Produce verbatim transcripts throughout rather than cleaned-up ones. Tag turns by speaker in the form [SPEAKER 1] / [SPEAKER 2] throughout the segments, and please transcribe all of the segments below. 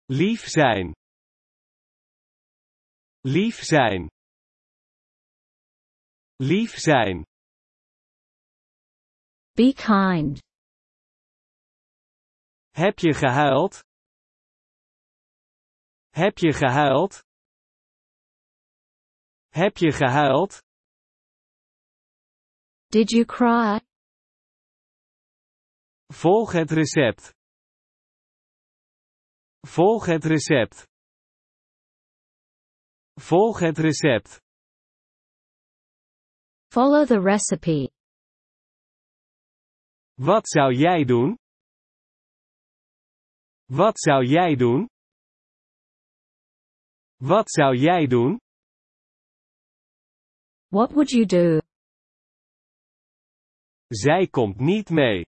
[SPEAKER 1] Lief zijn. Lief zijn. Lief zijn.
[SPEAKER 2] Be kind.
[SPEAKER 1] Heb je gehuild? Heb je gehuild? Heb je gehuild?
[SPEAKER 2] Did you cry?
[SPEAKER 1] Volg het recept. Volg het recept. Volg het recept.
[SPEAKER 2] Follow the recipe.
[SPEAKER 1] Wat zou jij doen? Wat zou jij doen? Wat zou jij doen?
[SPEAKER 2] What would you do?
[SPEAKER 1] Zij komt niet mee.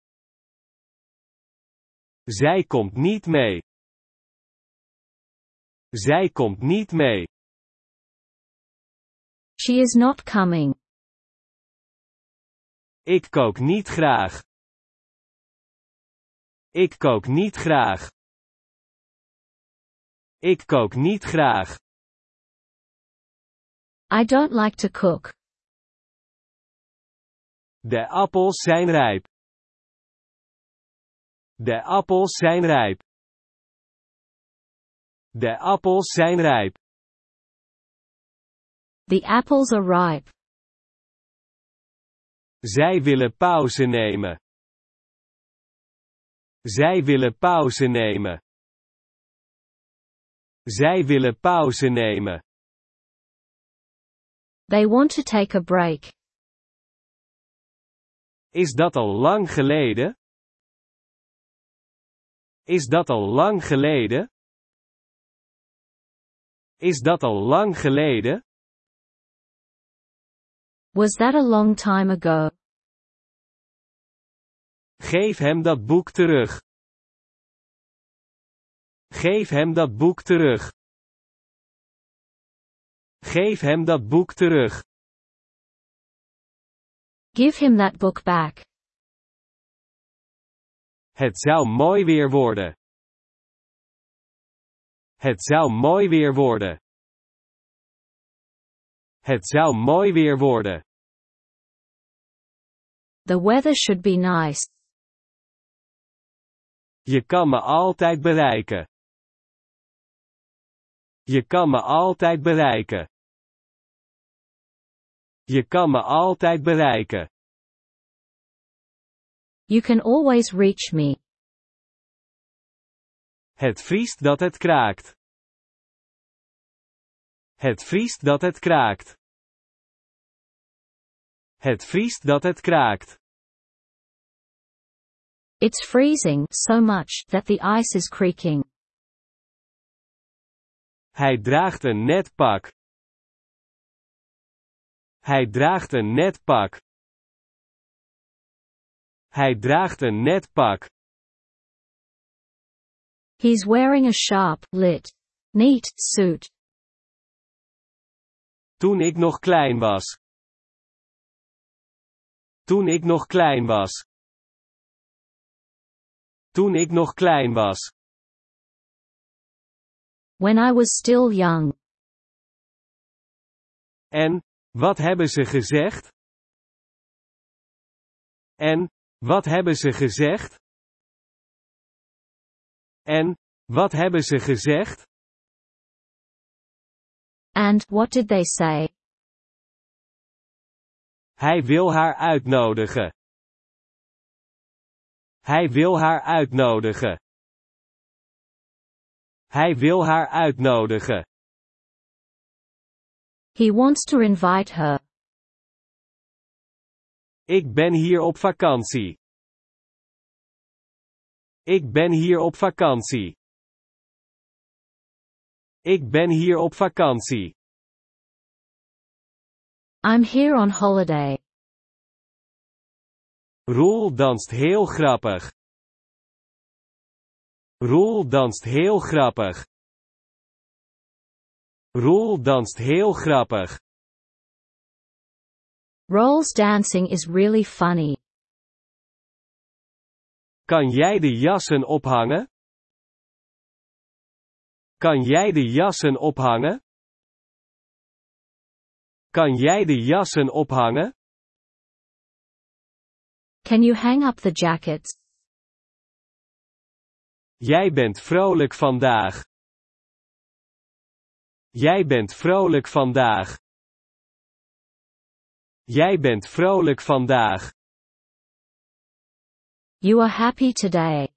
[SPEAKER 1] Zij komt niet mee. Zij komt niet mee.
[SPEAKER 2] She is not coming.
[SPEAKER 1] Ik kook niet graag. Ik kook niet graag. Ik kook niet graag.
[SPEAKER 2] I don't like to cook.
[SPEAKER 1] De appels zijn rijp. De appels zijn rijp. De appels zijn rijp.
[SPEAKER 2] The apples are ripe.
[SPEAKER 1] Zij willen pauze nemen. Zij willen pauze nemen. Zij willen pauze nemen.
[SPEAKER 2] They want to take a break.
[SPEAKER 1] Is dat al lang geleden? Is dat al lang geleden? Is dat al lang geleden?
[SPEAKER 2] Was that a long time ago?
[SPEAKER 1] Geef hem dat boek terug. Geef hem dat boek terug. Geef hem dat boek terug.
[SPEAKER 2] Give him that book back.
[SPEAKER 1] Het zou mooi weer worden. Het zou mooi weer worden. Het zou mooi weer worden.
[SPEAKER 2] The weather should be nice.
[SPEAKER 1] Je kan me altijd bereiken. Je kan me altijd bereiken. Je kan me altijd bereiken.
[SPEAKER 2] You can always reach me.
[SPEAKER 1] Het vriest dat het kraakt. Het vriest dat het kraakt. Het vriest dat het kraakt.
[SPEAKER 2] It's freezing so much that the ice is creaking.
[SPEAKER 1] Hij draagt een net pak. Hij draagt een net pak. Hij draagt een net pak.
[SPEAKER 2] He's wearing a sharp, lit, neat suit.
[SPEAKER 1] Toen ik nog klein was. Toen ik nog klein was. Toen ik nog klein was.
[SPEAKER 2] When I was still young.
[SPEAKER 1] En, wat hebben ze gezegd? En, wat hebben ze gezegd? En, wat hebben ze gezegd?
[SPEAKER 2] And what did they say?
[SPEAKER 1] Hij wil haar uitnodigen. Hij wil haar uitnodigen. Hij wil haar uitnodigen.
[SPEAKER 2] He wants to invite her.
[SPEAKER 1] Ik ben hier op vakantie. Ik ben hier op vakantie. Ik ben hier op vakantie.
[SPEAKER 2] I'm here on holiday.
[SPEAKER 1] Roel danst heel grappig. Roel danst heel grappig. Roel danst heel grappig.
[SPEAKER 2] Roel's dancing is really funny.
[SPEAKER 1] Kan jij de jassen ophangen? Kan jij de jassen ophangen? Kan jij de jassen ophangen?
[SPEAKER 2] Can you hang up the jackets?
[SPEAKER 1] Jij bent vrolijk vandaag. Jij bent vrolijk vandaag. Jij bent vrolijk vandaag.
[SPEAKER 2] You are happy today.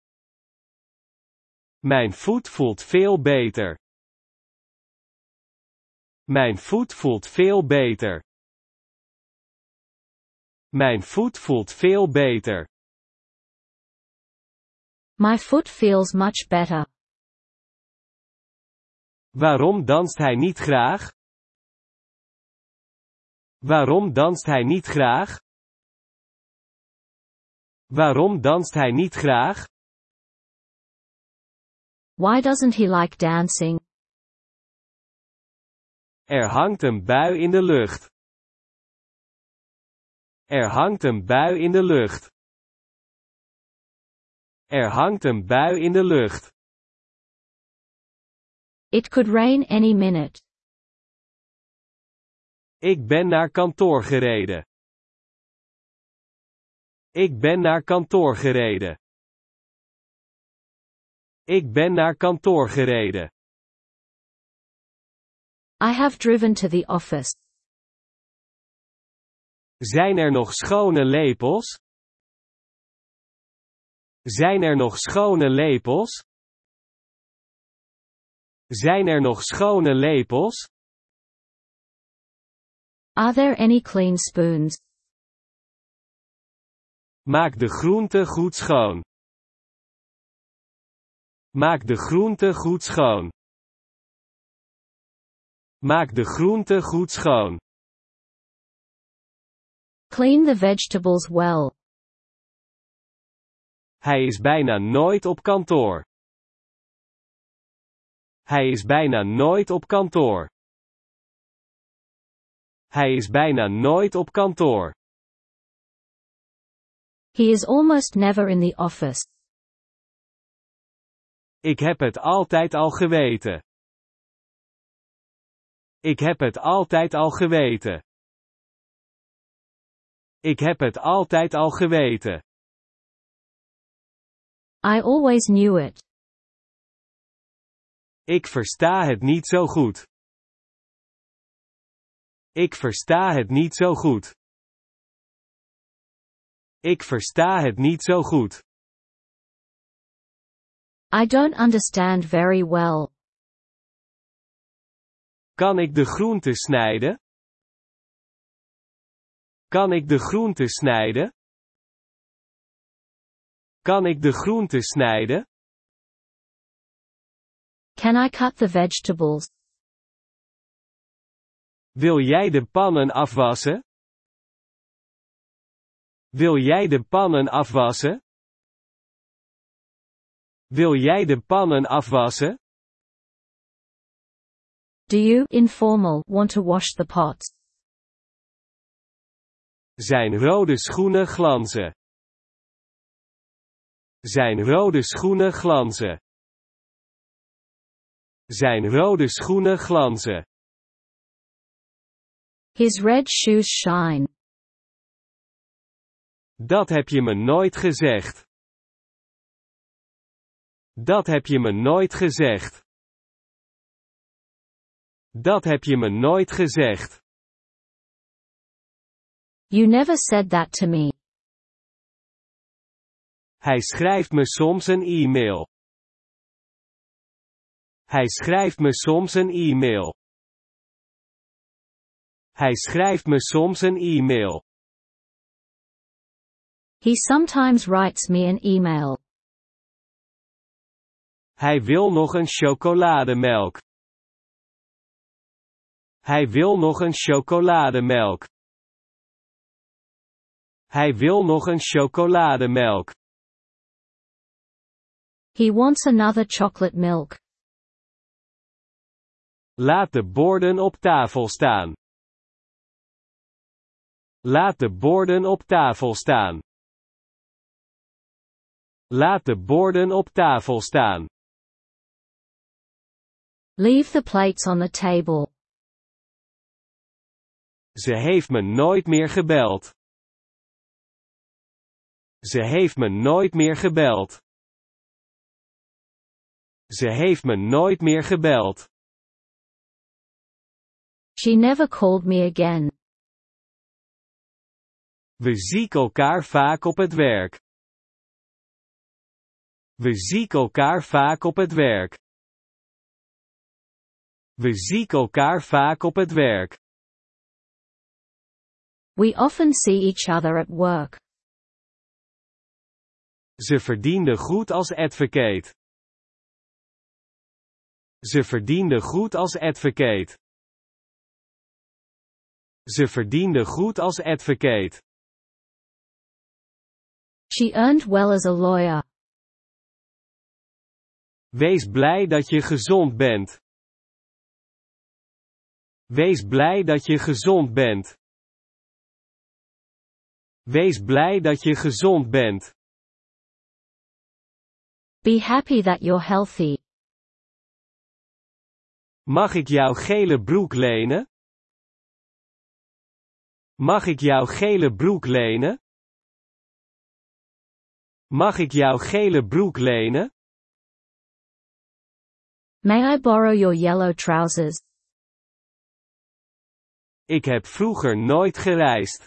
[SPEAKER 1] Mijn voet voelt veel beter. Mijn voet voelt veel beter. Mijn voet voelt veel beter.
[SPEAKER 2] My foot feels much better.
[SPEAKER 1] Waarom danst hij niet graag? Waarom danst hij niet graag? Waarom danst hij niet graag?
[SPEAKER 2] Why doesn't he like dancing?
[SPEAKER 1] Er hangt een bui in de lucht. Er hangt een bui in de lucht. Er hangt een bui in de lucht.
[SPEAKER 2] It could rain any minute.
[SPEAKER 1] Ik ben naar kantoor gereden. Ik ben naar kantoor gereden. Ik ben naar kantoor gereden.
[SPEAKER 2] I have driven to the office.
[SPEAKER 1] Zijn er nog schone lepels? Zijn er nog schone lepels? Zijn er nog schone lepels?
[SPEAKER 2] Are there any clean spoons?
[SPEAKER 1] Maak de groente goed schoon. Maak de groente goed schoon. Maak de groente goed schoon.
[SPEAKER 2] Clean the vegetables well.
[SPEAKER 1] Hij is bijna nooit op kantoor. Hij is bijna nooit op kantoor. Hij is bijna nooit op kantoor.
[SPEAKER 2] He is almost never in the office.
[SPEAKER 1] Ik heb het altijd al geweten. Ik heb het altijd al geweten. Ik heb het altijd al geweten.
[SPEAKER 2] I always knew it.
[SPEAKER 1] Ik versta het niet zo goed. Ik versta het niet zo goed. Ik versta het niet zo goed.
[SPEAKER 2] I don't understand very well.
[SPEAKER 1] Kan ik de groente snijden? Kan ik de groente snijden? Kan ik de groente snijden?
[SPEAKER 2] Can I cut the vegetables?
[SPEAKER 1] Wil jij de pannen afwassen? Wil jij de pannen afwassen? Wil jij de pannen afwassen?
[SPEAKER 2] Do you, informal, want to wash the pots?
[SPEAKER 1] Zijn rode schoenen glanzen. Zijn rode schoenen glanzen. Zijn rode schoenen glanzen.
[SPEAKER 2] His red shoes shine.
[SPEAKER 1] Dat heb je me nooit gezegd. Dat heb je me nooit gezegd. Dat heb je me nooit gezegd.
[SPEAKER 2] You never said that to me.
[SPEAKER 1] Hij schrijft me soms een e-mail. Hij schrijft me soms een e-mail. Hij schrijft me soms een e-mail.
[SPEAKER 2] He sometimes writes me an email.
[SPEAKER 1] Hij wil nog een chocolademelk. Hij wil nog een chocolademelk. Hij wil nog een chocolademelk.
[SPEAKER 2] He wants another chocolate milk.
[SPEAKER 1] Laat de borden op tafel staan. Laat de borden op tafel staan. Laat de borden op tafel staan.
[SPEAKER 2] Leave the plates on the table.
[SPEAKER 1] Ze heeft me nooit meer gebeld. Ze heeft me nooit meer gebeld. Ze heeft me nooit meer gebeld.
[SPEAKER 2] She never called me again.
[SPEAKER 1] We zien elkaar vaak op het werk. We zien elkaar vaak op het werk. We zien elkaar vaak op het werk.
[SPEAKER 2] We often see each other at work.
[SPEAKER 1] Ze verdiende goed als advocate. Ze verdiende goed als advocate. Ze verdiende goed als advocate.
[SPEAKER 2] She earned well as a lawyer.
[SPEAKER 1] Wees blij dat je gezond bent. Wees blij dat je gezond bent. Wees blij dat je gezond bent.
[SPEAKER 2] Be happy that you're healthy.
[SPEAKER 1] Mag ik jouw gele broek lenen? Mag ik jouw gele broek lenen? Mag ik jouw gele broek lenen?
[SPEAKER 2] May I borrow your yellow trousers?
[SPEAKER 1] Ik heb vroeger nooit gereisd.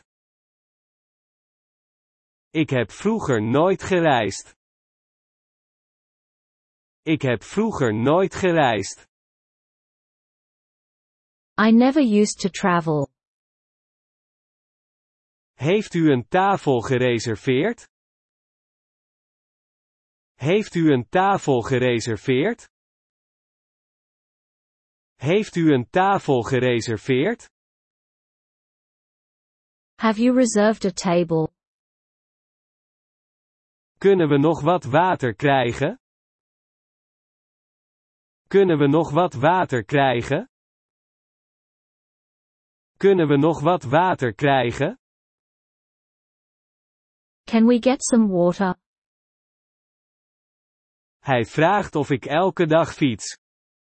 [SPEAKER 1] Ik heb vroeger nooit gereisd. Ik heb vroeger nooit gereisd.
[SPEAKER 2] I never used to travel.
[SPEAKER 1] Heeft u een tafel gereserveerd? Heeft u een tafel gereserveerd? Heeft u een tafel gereserveerd?
[SPEAKER 2] Have you reserved a table?
[SPEAKER 1] Kunnen we nog wat water krijgen? Kunnen we nog wat water krijgen? Kunnen we nog wat water krijgen?
[SPEAKER 2] Can we get some water?
[SPEAKER 1] Hij vraagt of ik elke dag fiets.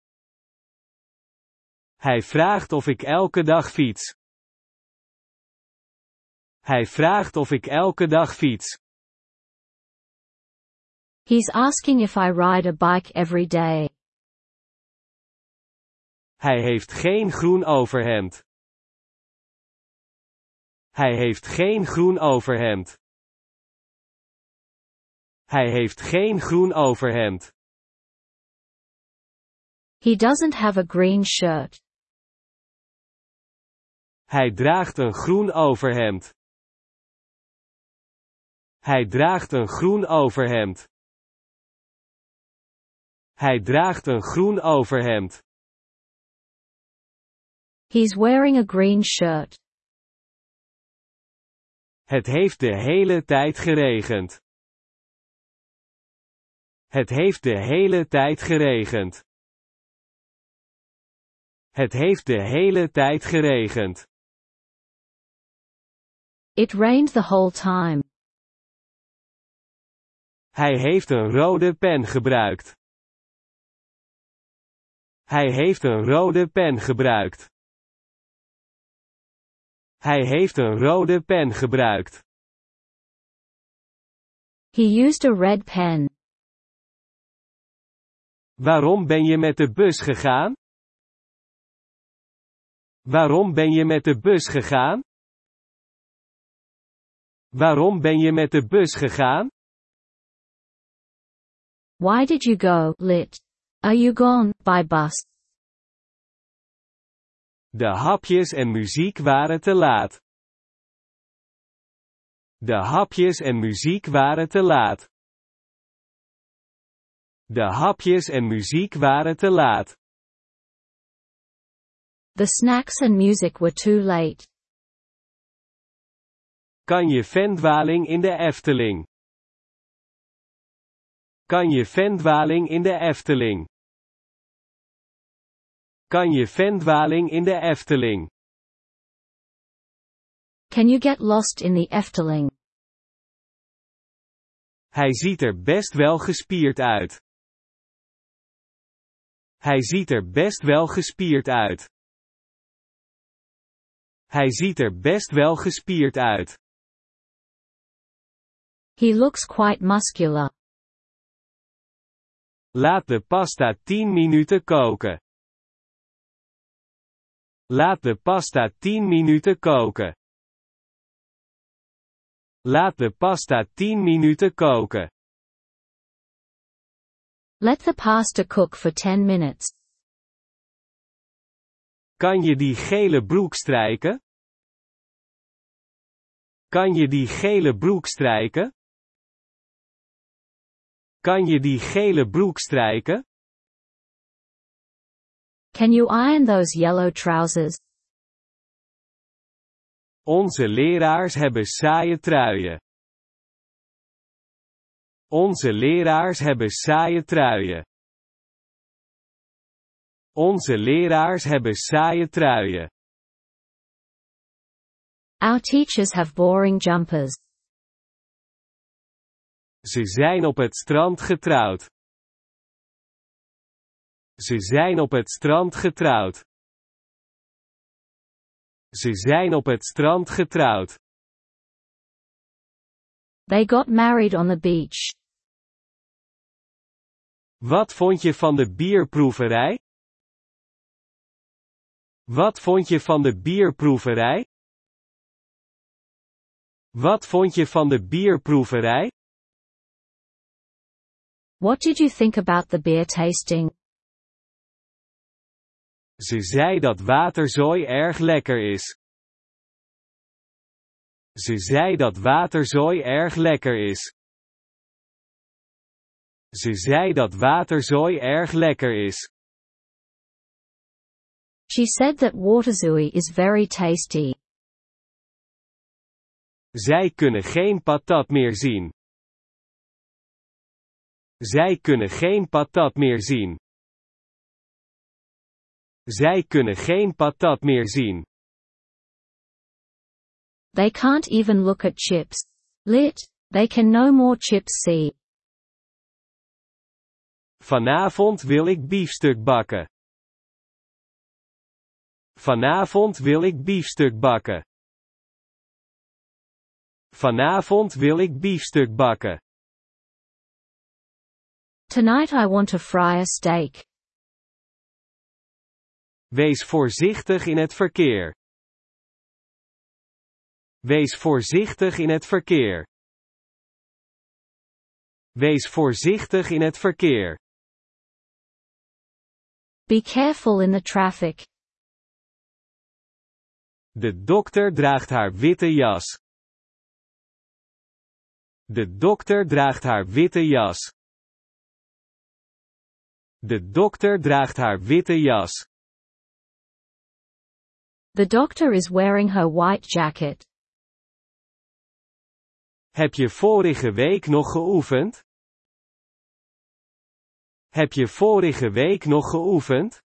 [SPEAKER 1] Hij vraagt of ik elke dag fiets. Hij vraagt of ik elke dag fiets.
[SPEAKER 2] He's asking if I ride a bike every day.
[SPEAKER 1] Hij heeft geen groen overhemd. Hij heeft geen groen overhemd. Hij heeft geen groen overhemd.
[SPEAKER 2] He doesn't have a green shirt.
[SPEAKER 1] Hij draagt een groen overhemd. Hij draagt een groen overhemd. Hij draagt een groen overhemd.
[SPEAKER 2] He's wearing a green shirt.
[SPEAKER 1] Het heeft de hele tijd geregend. Het heeft de hele tijd geregend. Het heeft de hele tijd geregend.
[SPEAKER 2] It rained the whole time.
[SPEAKER 1] Hij heeft een rode pen gebruikt. Hij heeft een rode pen gebruikt. Hij heeft een rode pen gebruikt.
[SPEAKER 2] He used a red pen.
[SPEAKER 1] Waarom ben je met de bus gegaan? Waarom ben je met de bus gegaan? Waarom ben je met de bus gegaan?
[SPEAKER 2] Why did you go, lit? Are you gone, by bus?
[SPEAKER 1] De hapjes en muziek waren te laat. De hapjes en muziek waren te laat. De hapjes en muziek waren te laat.
[SPEAKER 2] The snacks and music were too late.
[SPEAKER 1] Kan je ventwaling in de Efteling? Kan je ventwaling in de Efteling? Kan je ventwaling in de Efteling?
[SPEAKER 2] Can you get lost in the Efteling?
[SPEAKER 1] Hij ziet er best wel gespierd uit. Hij ziet er best wel gespierd uit. Hij ziet er best wel gespierd uit.
[SPEAKER 2] He looks quite muscular.
[SPEAKER 1] Laat de pasta tien minuten koken. Laat de pasta tien minuten koken. Laat de pasta tien minuten koken.
[SPEAKER 2] Let the pasta cook for ten minutes.
[SPEAKER 1] Kan je die gele broek strijken? Kan je die gele broek strijken? Kan je die gele broek strijken?
[SPEAKER 2] Can you iron those yellow trousers?
[SPEAKER 1] Onze leraars hebben saaie truien. Onze leraars hebben saaie truien. Onze leraars hebben saaie truien.
[SPEAKER 2] Our teachers have boring jumpers.
[SPEAKER 1] Ze zijn op het strand getrouwd. Ze zijn op het strand getrouwd. Ze zijn op het strand getrouwd.
[SPEAKER 2] They got married on the beach.
[SPEAKER 1] Wat vond je van de bierproeverij? Wat vond je van de bierproeverij? Wat vond je van de bierproeverij?
[SPEAKER 2] What did you think about the beer tasting?
[SPEAKER 1] Ze zei dat waterzooi erg lekker is. Ze zei dat waterzooi erg lekker is. Ze zei dat waterzooi erg lekker is.
[SPEAKER 2] She said that waterzooi is very tasty.
[SPEAKER 1] Zij kunnen geen patat meer zien. Zij kunnen geen patat meer zien. Zij kunnen geen patat meer zien.
[SPEAKER 2] They can't even look at chips. Lit. They can no more chips see.
[SPEAKER 1] Vanavond wil ik biefstuk bakken. Vanavond wil ik biefstuk bakken. Vanavond wil ik biefstuk bakken.
[SPEAKER 2] Tonight I want to fry a steak.
[SPEAKER 1] Wees voorzichtig in het verkeer. Wees voorzichtig in het verkeer. Wees voorzichtig in het verkeer.
[SPEAKER 2] Be careful in the traffic.
[SPEAKER 1] De dokter draagt haar witte jas. De dokter draagt haar witte jas. De dokter draagt haar witte jas.
[SPEAKER 2] The doctor is wearing her white jacket.
[SPEAKER 1] Heb je vorige week nog geoefend? Heb je vorige week nog geoefend?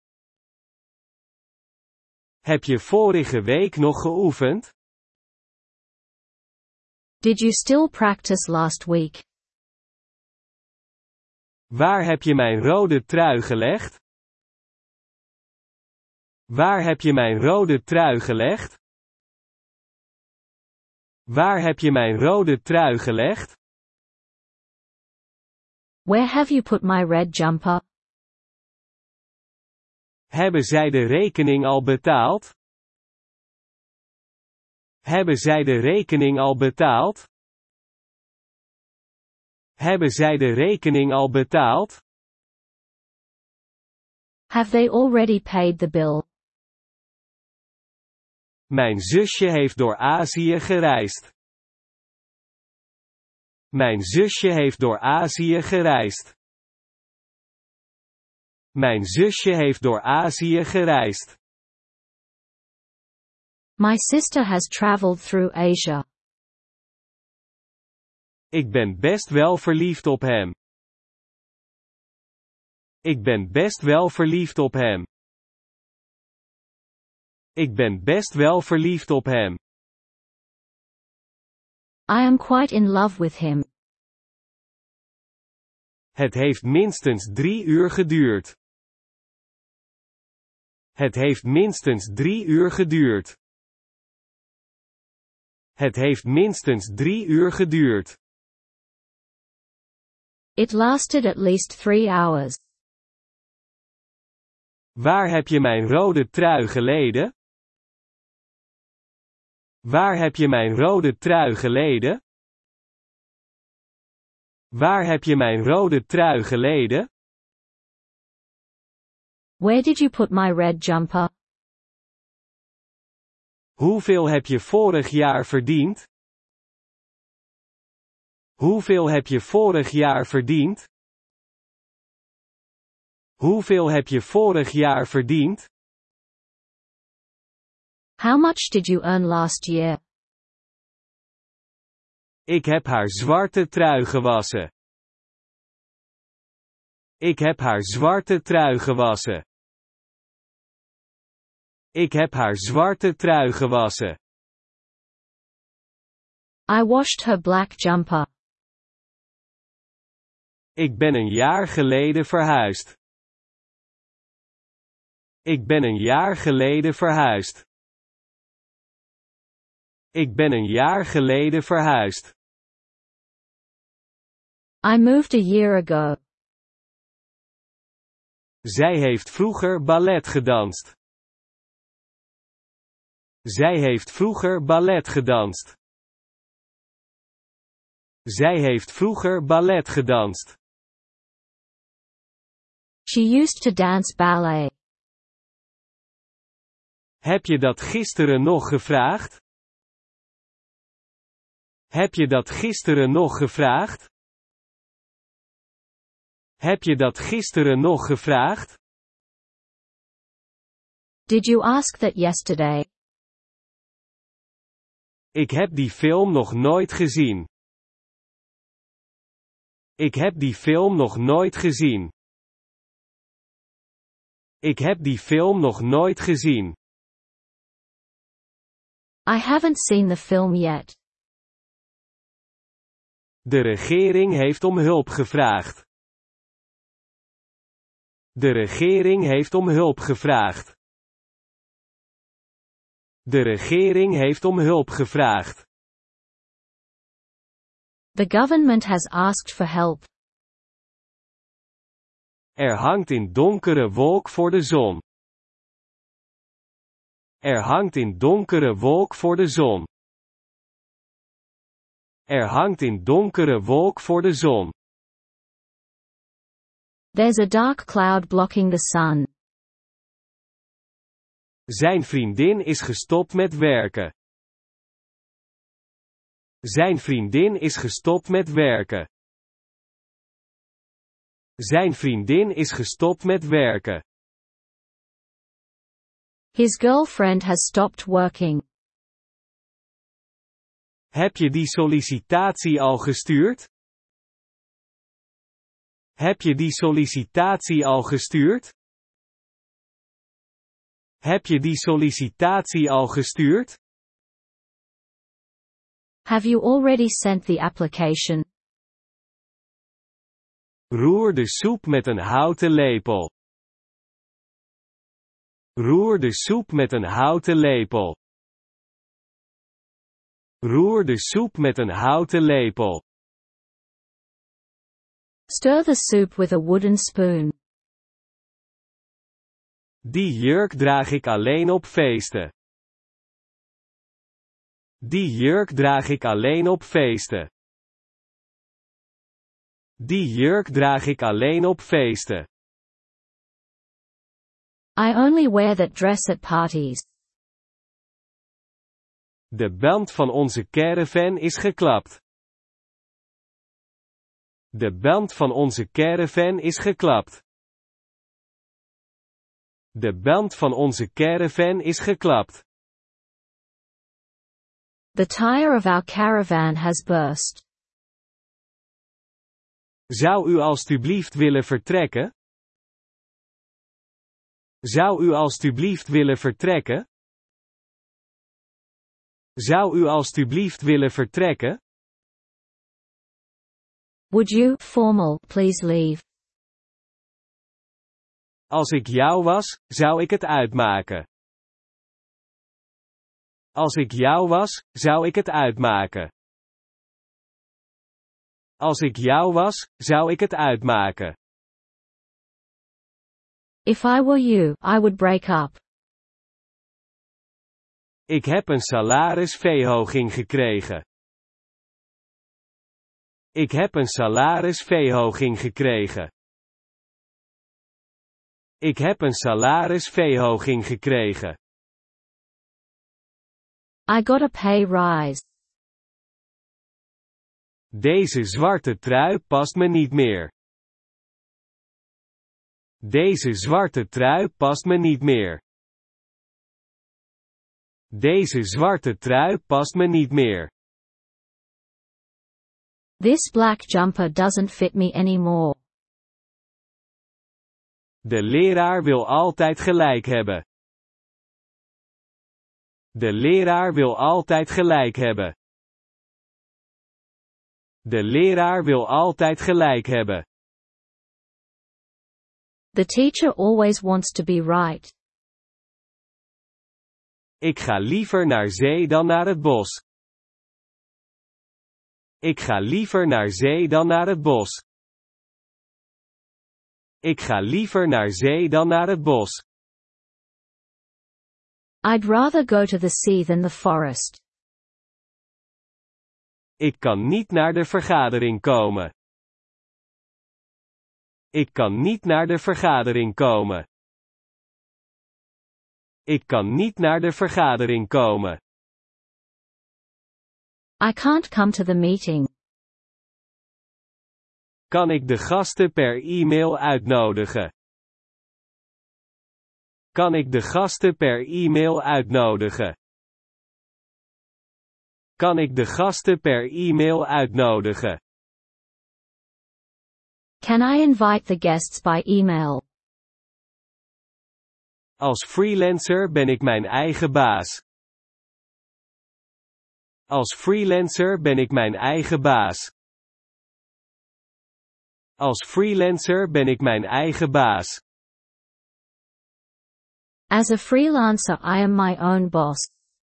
[SPEAKER 1] Heb je vorige week nog geoefend?
[SPEAKER 2] Did you still practice last week?
[SPEAKER 1] Waar heb je mijn rode trui gelegd? Waar heb je mijn rode trui gelegd? Waar heb je mijn rode trui gelegd?
[SPEAKER 2] Where have you put my red jumper?
[SPEAKER 1] Hebben zij de rekening al betaald? Hebben zij de rekening al betaald? Hebben zij de rekening al betaald?
[SPEAKER 2] Have they already paid the bill?
[SPEAKER 1] Mijn zusje heeft door Azië gereisd. Mijn zusje heeft door Azië gereisd. Mijn zusje heeft door Azië gereisd.
[SPEAKER 2] My sister has traveled through Asia.
[SPEAKER 1] Ik ben best wel verliefd op hem. Ik ben best wel verliefd op hem. Ik ben best wel verliefd op hem.
[SPEAKER 2] I am quite in love with him.
[SPEAKER 1] Het heeft minstens drie uur geduurd. Het heeft minstens drie uur geduurd. Het heeft minstens drie uur geduurd.
[SPEAKER 2] It lasted at least three hours.
[SPEAKER 1] Waar heb je mijn rode trui geleden? Waar heb je mijn rode trui geleden? Waar heb je mijn rode trui geleden?
[SPEAKER 2] Where did you put my red jumper?
[SPEAKER 1] Hoeveel heb je vorig jaar verdiend? Hoeveel heb je vorig jaar verdiend? Hoeveel heb je vorig jaar verdiend?
[SPEAKER 2] How much did you earn last year?
[SPEAKER 1] Ik heb haar zwarte trui gewassen. Ik heb haar zwarte trui gewassen. Ik heb haar zwarte trui gewassen.
[SPEAKER 2] I washed her black jumper.
[SPEAKER 1] Ik ben een jaar geleden verhuisd. Ik ben een jaar geleden verhuisd. Ik ben een jaar geleden verhuisd.
[SPEAKER 2] I moved a year ago.
[SPEAKER 1] Zij heeft vroeger ballet gedanst. Zij heeft vroeger ballet gedanst. Zij heeft vroeger ballet gedanst.
[SPEAKER 2] She used to dance ballet.
[SPEAKER 1] Heb je dat gisteren nog gevraagd? Heb je dat gisteren nog gevraagd? Heb je dat gisteren nog gevraagd?
[SPEAKER 2] Did you ask that yesterday?
[SPEAKER 1] Ik heb die film nog nooit gezien. Ik heb die film nog nooit gezien. Ik heb die film nog nooit gezien.
[SPEAKER 2] I haven't seen the film yet.
[SPEAKER 1] De regering heeft om hulp gevraagd. De regering heeft om hulp gevraagd. De regering heeft om hulp gevraagd.
[SPEAKER 2] The government has asked for help.
[SPEAKER 1] Er hangt in donkere wolk voor de zon. Er hangt in donkere wolk voor de zon. Er hangt in donkere wolk voor de zon.
[SPEAKER 2] There's a dark cloud blocking the sun.
[SPEAKER 1] Zijn vriendin is gestopt met werken. Zijn vriendin is gestopt met werken. Zijn vriendin is gestopt met werken.
[SPEAKER 2] His girlfriend has stopped working.
[SPEAKER 1] Heb je die sollicitatie al gestuurd? Heb je die sollicitatie al gestuurd? Heb je die sollicitatie al gestuurd?
[SPEAKER 2] Have you already sent the application?
[SPEAKER 1] Roer de soep met een houten lepel. Roer de soep met een houten lepel. Roer de soep met een houten lepel.
[SPEAKER 2] Stir the soup with a wooden spoon.
[SPEAKER 1] Die jurk draag ik alleen op feesten. Die jurk draag ik alleen op feesten. Die jurk draag ik alleen op feesten.
[SPEAKER 2] I only wear that dress at parties.
[SPEAKER 1] De band van onze caravan is geklapt. De band van onze caravan is geklapt. De band van onze caravan is geklapt.
[SPEAKER 2] The tire of our caravan has burst.
[SPEAKER 1] Zou u alstublieft willen vertrekken? Zou u alstublieft willen vertrekken? Zou u alstublieft willen vertrekken?
[SPEAKER 2] Would you, formal, please leave?
[SPEAKER 1] Als ik jou was, zou ik het uitmaken. Als ik jou was, zou ik het uitmaken. Als ik jou was, zou ik het uitmaken.
[SPEAKER 2] If I were you, I would break up.
[SPEAKER 1] Ik heb een salarisverhoging gekregen. Ik heb een salarisverhoging gekregen. Ik heb een salarisverhoging gekregen.
[SPEAKER 2] I got a pay rise.
[SPEAKER 1] Deze zwarte trui past me niet meer. Deze zwarte trui past me niet meer. Deze zwarte trui past me niet meer.
[SPEAKER 2] This black jumper doesn't fit me anymore.
[SPEAKER 1] De leraar wil altijd gelijk hebben. De leraar wil altijd gelijk hebben. De leraar wil altijd gelijk hebben.
[SPEAKER 2] The teacher always wants to be right.
[SPEAKER 1] Ik ga liever naar zee dan naar het bos. Ik ga liever naar zee dan naar het bos. Ik ga liever naar zee dan naar het bos.
[SPEAKER 2] I'd rather go to the sea than the forest.
[SPEAKER 1] Ik kan niet naar de vergadering komen. Ik kan niet naar de vergadering komen. Ik kan niet naar de vergadering komen.
[SPEAKER 2] I can't come to the meeting.
[SPEAKER 1] Kan ik de gasten per e-mail uitnodigen? Kan ik de gasten per e-mail uitnodigen? Kan ik de gasten per e-mail uitnodigen?
[SPEAKER 2] Can I invite the guests by email?
[SPEAKER 1] Als freelancer ben ik mijn eigen baas. Als freelancer ben ik mijn eigen baas. Als freelancer ben ik mijn eigen baas.
[SPEAKER 2] As a freelancer I am my own boss.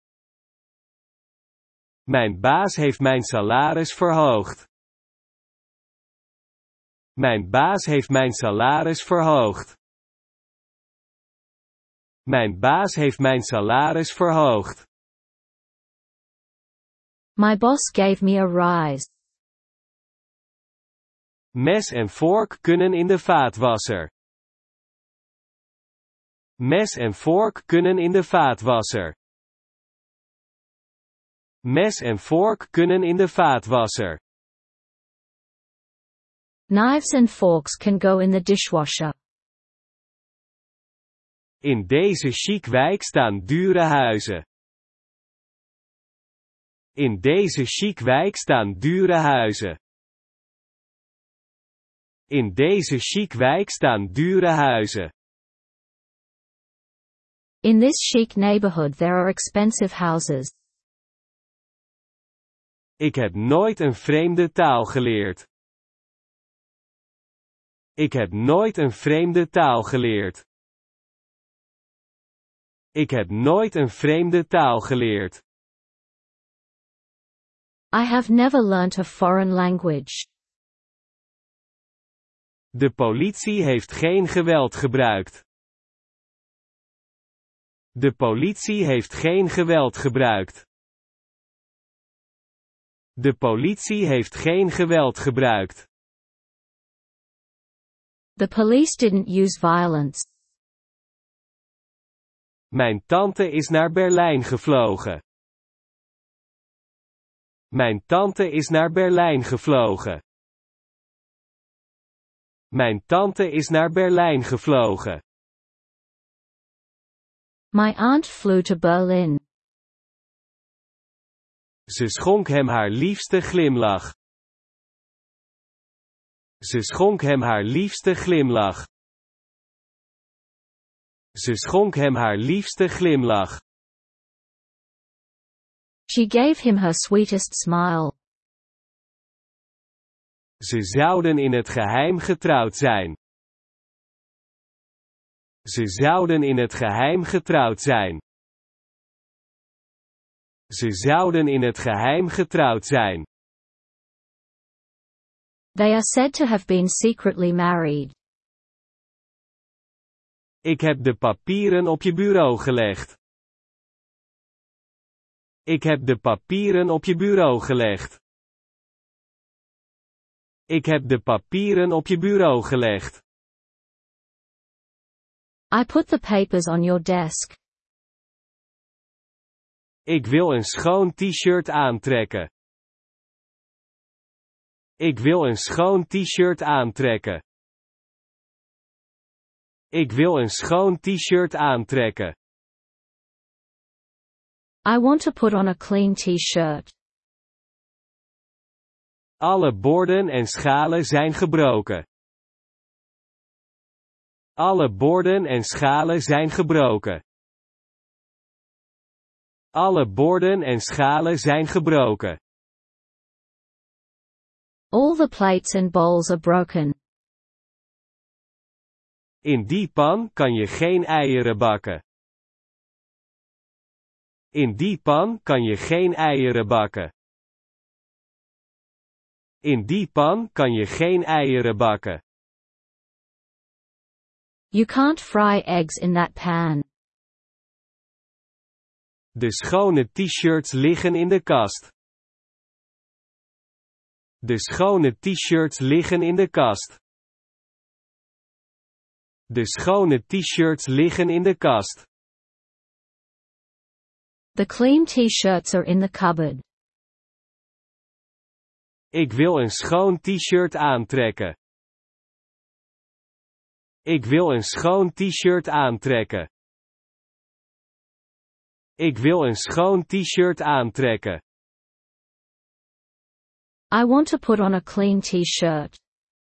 [SPEAKER 1] Mijn baas heeft mijn salaris verhoogd. Mijn baas heeft mijn salaris verhoogd. Mijn baas heeft mijn salaris verhoogd.
[SPEAKER 2] My boss gave me a rise.
[SPEAKER 1] Mes en vork kunnen in de vaatwasser. Mes en vork kunnen in de vaatwasser. Mes en vork kunnen in de vaatwasser.
[SPEAKER 2] Knives and forks can go in the dishwasher.
[SPEAKER 1] In deze chic wijk staan dure huizen. In deze chic wijk staan dure huizen. In deze chic wijk staan dure huizen.
[SPEAKER 2] In this chic neighborhood there are expensive houses.
[SPEAKER 1] Ik heb nooit een vreemde taal geleerd. Ik heb nooit een vreemde taal geleerd. Ik heb nooit een vreemde taal geleerd.
[SPEAKER 2] I have never learnt a foreign language.
[SPEAKER 1] De politie heeft geen geweld gebruikt. De politie heeft geen geweld gebruikt. De politie heeft geen geweld gebruikt.
[SPEAKER 2] The police didn't use violence.
[SPEAKER 1] Mijn tante is naar Berlijn gevlogen. Mijn tante is naar Berlijn gevlogen. Mijn tante is naar Berlijn gevlogen.
[SPEAKER 2] My aunt flew to Berlin.
[SPEAKER 1] Ze schonk hem haar liefste glimlach. Ze schonk hem haar liefste glimlach. Ze schonk hem haar liefste glimlach.
[SPEAKER 2] She gave him her sweetest smile.
[SPEAKER 1] Ze zouden in het geheim getrouwd zijn. Ze zouden in het geheim getrouwd zijn. Ze zouden in het geheim getrouwd zijn.
[SPEAKER 2] They are said to have been secretly married.
[SPEAKER 1] Ik heb de papieren op je bureau gelegd. Ik heb de papieren op je bureau gelegd. Ik heb de papieren op je bureau gelegd.
[SPEAKER 2] I put the papers on your desk.
[SPEAKER 1] Ik wil een schoon t-shirt aantrekken. Ik wil een schoon t-shirt aantrekken. Ik wil een schoon t-shirt aantrekken.
[SPEAKER 2] I want to put on a clean t-shirt.
[SPEAKER 1] Alle borden en schalen zijn gebroken. Alle borden en schalen zijn gebroken. Alle borden en schalen zijn gebroken.
[SPEAKER 2] All the plates and bowls are broken.
[SPEAKER 1] In die pan kan je geen eieren bakken. In die pan kan je geen eieren bakken. In die pan kan je geen eieren bakken.
[SPEAKER 2] You can't fry eggs in that pan.
[SPEAKER 1] De schone t-shirts liggen in de kast. De schone t-shirts liggen in de kast. De schone t-shirts liggen in de kast.
[SPEAKER 2] The clean t-shirts are in the cupboard.
[SPEAKER 1] Ik wil een schoon t-shirt aantrekken. Ik wil een schoon t-shirt aantrekken. Ik wil een schoon t-shirt aantrekken.
[SPEAKER 2] I want to put on a clean t-shirt.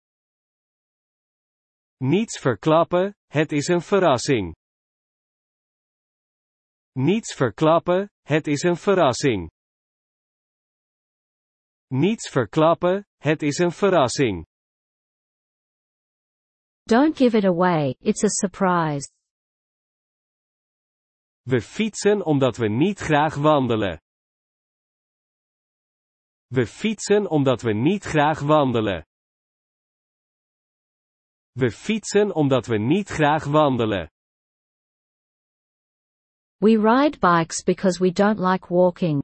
[SPEAKER 1] Niets verklappen, het is een verrassing. Niets verklappen, het is een verrassing. Niets verklappen, het is een verrassing.
[SPEAKER 2] Don't give it away, it's a surprise.
[SPEAKER 1] We fietsen omdat we niet graag wandelen. We fietsen omdat we niet graag wandelen. We fietsen omdat we niet graag wandelen.
[SPEAKER 2] We ride bikes because we don't like walking.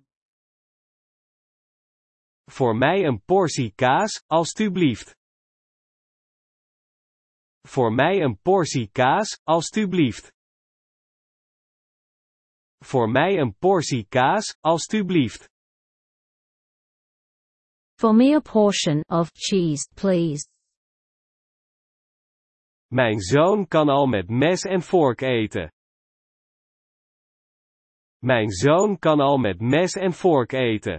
[SPEAKER 1] Voor mij een portie kaas, alstublieft. Voor mij een portie kaas, alstublieft. Voor mij een portie kaas, alstublieft.
[SPEAKER 2] For me a portion of cheese, please.
[SPEAKER 1] Mijn zoon kan al met mes en vork eten. Mijn zoon kan al met mes en vork eten.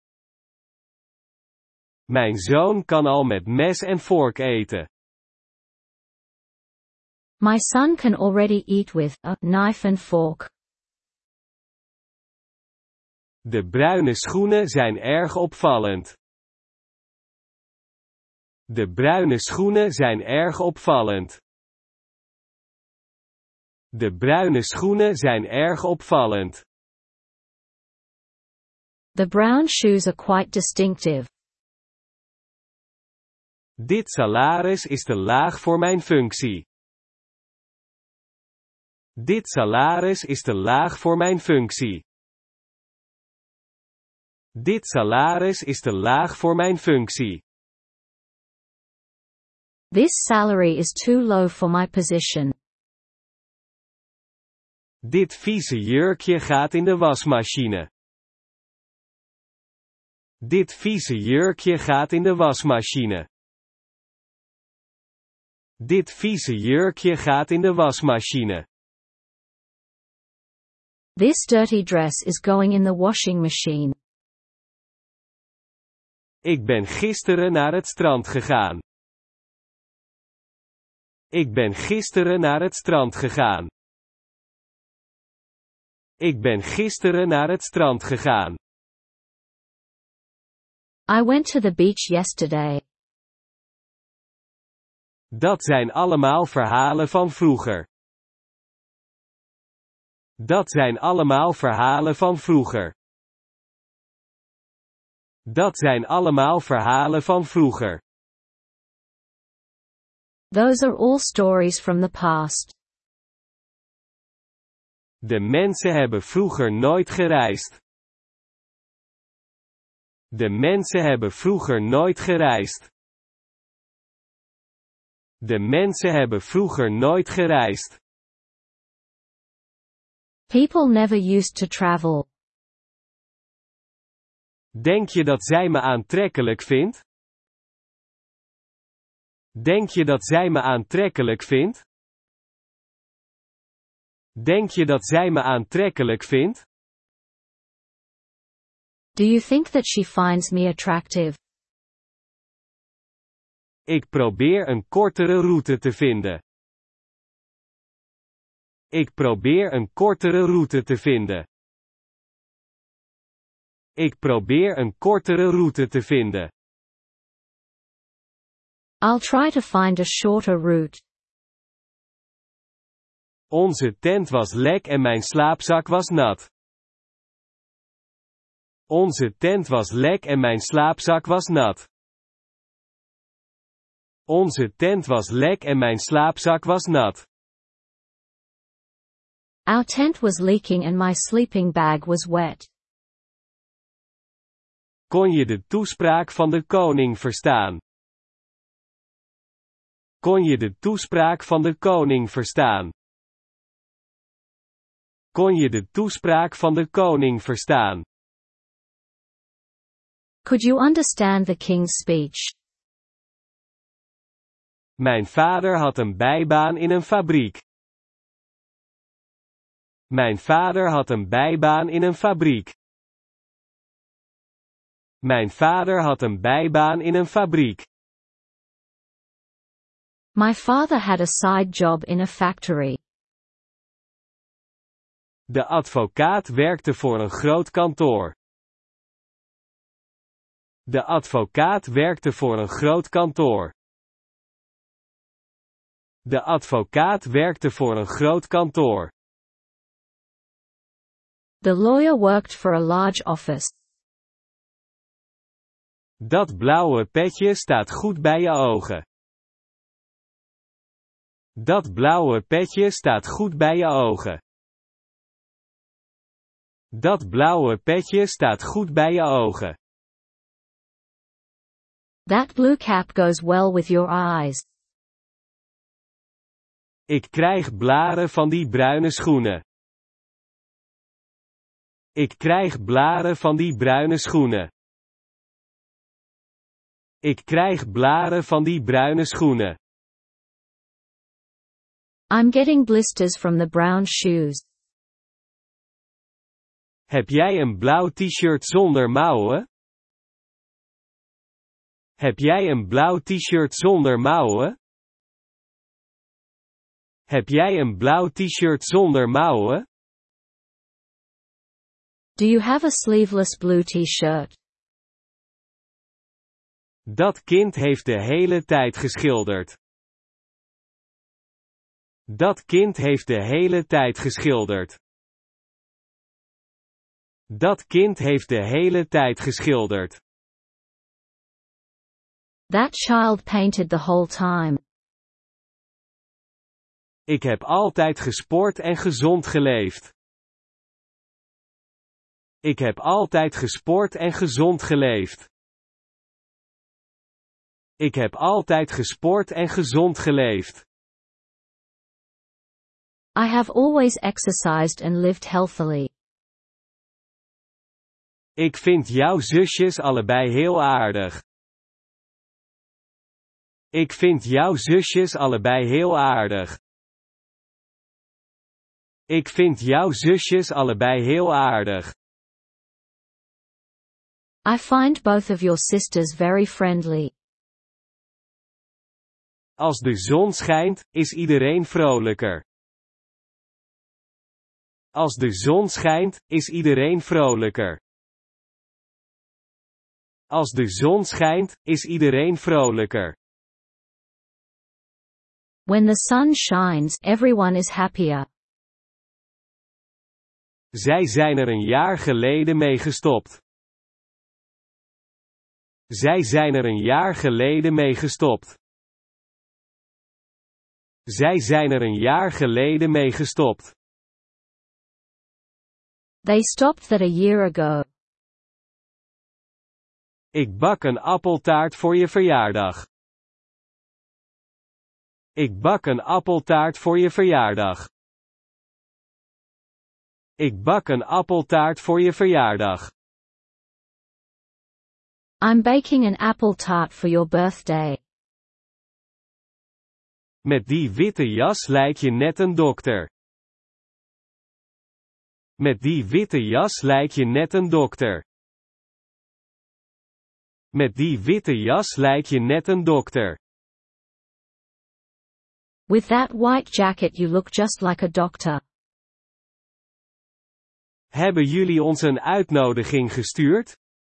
[SPEAKER 1] Mijn zoon kan al met mes en vork eten.
[SPEAKER 2] My son can already eat with a knife and fork.
[SPEAKER 1] De bruine schoenen zijn erg opvallend. De bruine schoenen zijn erg opvallend. De bruine schoenen zijn erg opvallend.
[SPEAKER 2] The brown shoes are quite distinctive.
[SPEAKER 1] Dit salaris is te laag voor mijn functie. Dit salaris is te laag voor mijn functie. Dit salaris is te laag voor mijn functie.
[SPEAKER 2] This salary is too low for my position.
[SPEAKER 1] Dit vieze jurkje gaat in de wasmachine. Dit vieze jurkje gaat in de wasmachine. Dit vieze jurkje gaat in de wasmachine.
[SPEAKER 2] This dirty dress is going in the washing machine.
[SPEAKER 1] Ik ben gisteren naar het strand gegaan. Ik ben gisteren naar het strand gegaan. Ik ben gisteren naar het strand gegaan.
[SPEAKER 2] I went to the beach yesterday.
[SPEAKER 1] Dat zijn allemaal verhalen van vroeger. Dat zijn allemaal verhalen van vroeger. Dat zijn allemaal verhalen van vroeger.
[SPEAKER 2] Those are all stories from the past.
[SPEAKER 1] De mensen hebben vroeger nooit gereisd. De mensen hebben vroeger nooit gereisd. De mensen hebben vroeger nooit gereisd.
[SPEAKER 2] People never used to travel.
[SPEAKER 1] Denk je dat zij me aantrekkelijk vindt? Denk je dat zij me aantrekkelijk vindt? Denk je dat zij me aantrekkelijk vindt?
[SPEAKER 2] Do you think that she finds me attractive?
[SPEAKER 1] Ik probeer een kortere route te vinden. Ik probeer een kortere route te vinden. Ik probeer een kortere route te vinden.
[SPEAKER 2] I'll try to find a shorter route.
[SPEAKER 1] Onze tent was lek en mijn slaapzak was nat. Onze tent was lek en mijn slaapzak was nat. Onze tent was lek en mijn slaapzak was nat.
[SPEAKER 2] Our tent was leaking and my sleeping bag was wet.
[SPEAKER 1] Kon je de toespraak van de koning verstaan? Kon je de toespraak van de koning verstaan? Kon je de toespraak van de koning verstaan?
[SPEAKER 2] Could you understand the king's speech?
[SPEAKER 1] Mijn vader had een bijbaan in een fabriek. Mijn vader had een bijbaan in een fabriek. Mijn vader had een bijbaan in een fabriek.
[SPEAKER 2] My father had a side job in a factory.
[SPEAKER 1] De advocaat werkte voor een groot kantoor. De advocaat werkte voor een groot kantoor. De advocaat werkte voor een groot kantoor.
[SPEAKER 2] The lawyer worked for a large office.
[SPEAKER 1] Dat blauwe petje staat goed bij je ogen. Dat blauwe petje staat goed bij je ogen. Dat blauwe petje staat goed bij je ogen.
[SPEAKER 2] That blue cap goes well with your eyes.
[SPEAKER 1] Ik krijg blaren van die bruine schoenen. Ik krijg blaren van die bruine schoenen. Ik krijg blaren van die bruine schoenen.
[SPEAKER 2] I'm getting blisters from the brown shoes.
[SPEAKER 1] Heb jij een blauw t-shirt zonder mouwen? Heb jij een blauw t-shirt zonder mouwen? Heb jij een blauw t-shirt zonder mouwen?
[SPEAKER 2] Do you have a sleeveless blue t-shirt?
[SPEAKER 1] Dat kind heeft de hele tijd geschilderd. Dat kind heeft de hele tijd geschilderd. Dat kind heeft de hele tijd geschilderd.
[SPEAKER 2] That child painted the whole time.
[SPEAKER 1] Ik heb altijd gesport en gezond geleefd. Ik heb altijd gesport en gezond geleefd. Ik heb altijd gesport en gezond geleefd.
[SPEAKER 2] I have always exercised and lived healthily.
[SPEAKER 1] Ik vind jouw zusjes allebei heel aardig. Ik vind jouw zusjes allebei heel aardig. Ik vind jouw zusjes allebei heel aardig.
[SPEAKER 2] I find both of your sisters very friendly.
[SPEAKER 1] Als de zon schijnt, is iedereen vrolijker. Als de zon schijnt, is iedereen vrolijker. Als de zon schijnt, is iedereen vrolijker.
[SPEAKER 2] When the sun shines, everyone is happier.
[SPEAKER 1] Zij zijn er een jaar geleden mee gestopt. Zij zijn er een jaar geleden mee gestopt. Zij zijn er een jaar geleden mee gestopt.
[SPEAKER 2] They stopped that a year ago.
[SPEAKER 1] Ik bak een appeltaart voor je verjaardag. Ik bak een appeltaart voor je verjaardag. Ik bak een appeltaart voor je verjaardag.
[SPEAKER 2] I'm baking an apple tart for your birthday.
[SPEAKER 1] Met die witte jas lijk je net een dokter. Met die witte jas lijk je net een dokter. Met die witte jas lijk je net een dokter.
[SPEAKER 2] With that white jacket you look just like a doctor.
[SPEAKER 1] Hebben jullie ons een uitnodiging gestuurd?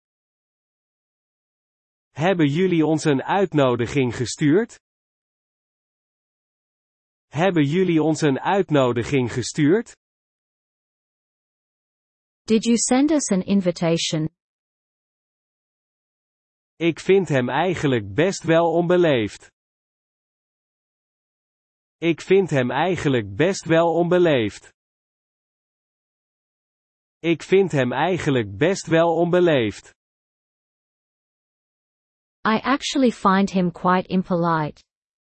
[SPEAKER 1] Hebben jullie ons een uitnodiging gestuurd? Hebben jullie ons een uitnodiging gestuurd?
[SPEAKER 2] Did you send us an invitation?
[SPEAKER 1] Ik vind hem eigenlijk best wel onbeleefd. Ik vind hem eigenlijk best wel onbeleefd. Ik vind hem eigenlijk best wel onbeleefd.
[SPEAKER 2] I actually find him quite impolite.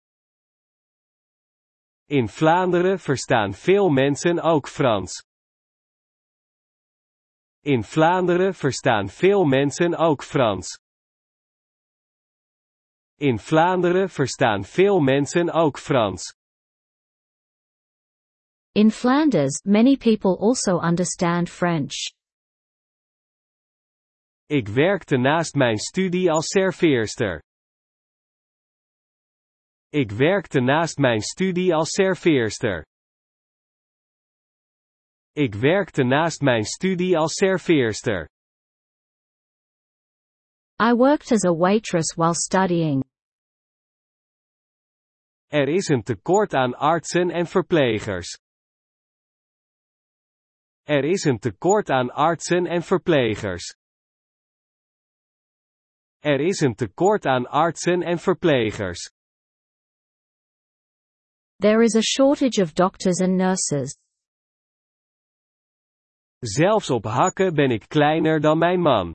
[SPEAKER 1] In Vlaanderen verstaan veel mensen ook Frans. In Vlaanderen verstaan veel mensen ook Frans. In Vlaanderen verstaan veel mensen ook Frans.
[SPEAKER 2] In Flanders, many people also understand French.
[SPEAKER 1] Ik werkte naast mijn studie als serveerster. Ik werkte naast mijn studie als serveerster. Ik werkte naast mijn studie als serveerster.
[SPEAKER 2] I worked as a waitress while studying.
[SPEAKER 1] Er is een tekort aan artsen en verplegers. Er is een tekort aan artsen en verplegers. Er is een tekort aan artsen en verplegers.
[SPEAKER 2] There is a shortage of doctors and nurses.
[SPEAKER 1] Zelfs op hakken ben ik kleiner dan mijn man.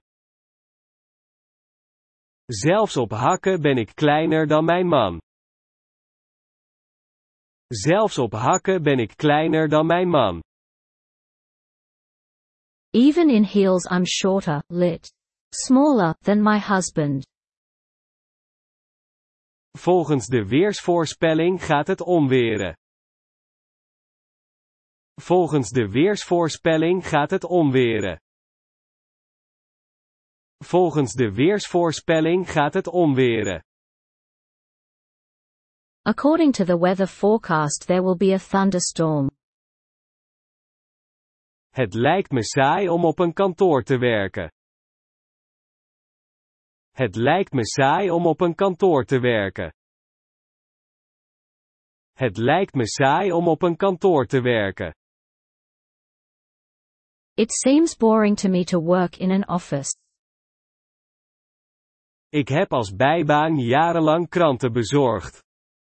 [SPEAKER 1] Zelfs op hakken ben ik kleiner dan mijn man. Zelfs op hakken ben ik kleiner dan mijn man.
[SPEAKER 2] Even in heels I'm shorter, lit. Smaller, than my husband.
[SPEAKER 1] Volgens de weersvoorspelling gaat het onweren. Volgens de weersvoorspelling gaat het onweren. Volgens de weersvoorspelling gaat het onweren.
[SPEAKER 2] According to the weather forecast there will be a thunderstorm.
[SPEAKER 1] Het lijkt me saai om op een kantoor te werken. Het lijkt me saai om op een kantoor te werken. Het lijkt me saai om op een kantoor te werken.
[SPEAKER 2] It seems boring to me to work in an office.
[SPEAKER 1] Ik heb als bijbaan jarenlang kranten bezorgd.